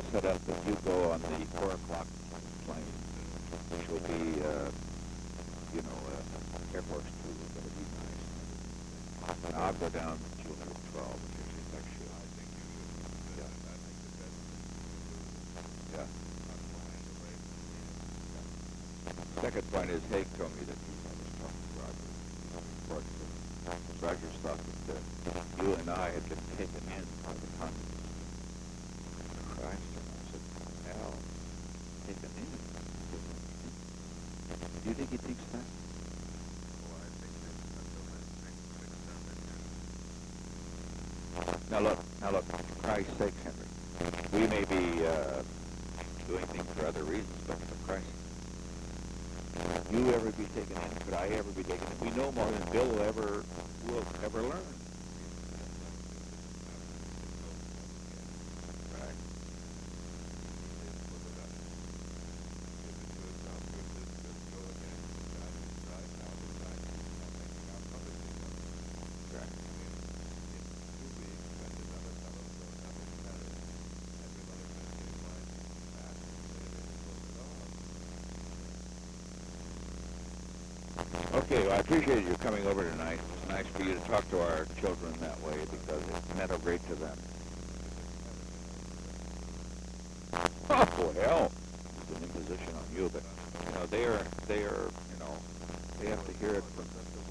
set up that you go on the 4 o'clock plane, which will be, Air Force Two. That'll be nice. Now I'll go down to Julia 12, which is next year. Yeah. Yeah. Second point is, Haig told me that he was talking to Roger. Roger thought that you and I had been taken in by the communists. Christ, and I said, Al, taken in? Do you think he thinks that? Now look, for Christ's sake, Henry, we may be doing things for other reasons, but for Christ's sake, could you ever be taken in? Could I ever be taken in? We know more than Bill will ever learn. Right. Okay, well, I appreciate you coming over tonight. It's nice for you to talk to our children that way because it meant a great to them. Oh, well, it's an imposition on you, but, they are, they have to hear it from,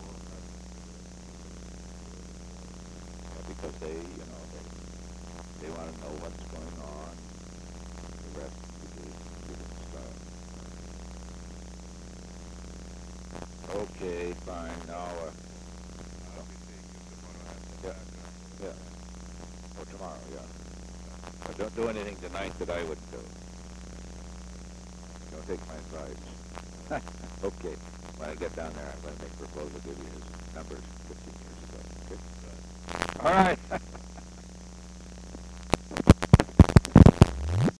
because they want to know what's going on. The rest is stuff. Okay, fine. Now, yeah. Or tomorrow, yeah. But don't do anything tonight that I wouldn't do. Don't take my advice. Okay. When I get down there, I'm going to make proposal, give you his numbers 15 years ago. Okay? All right.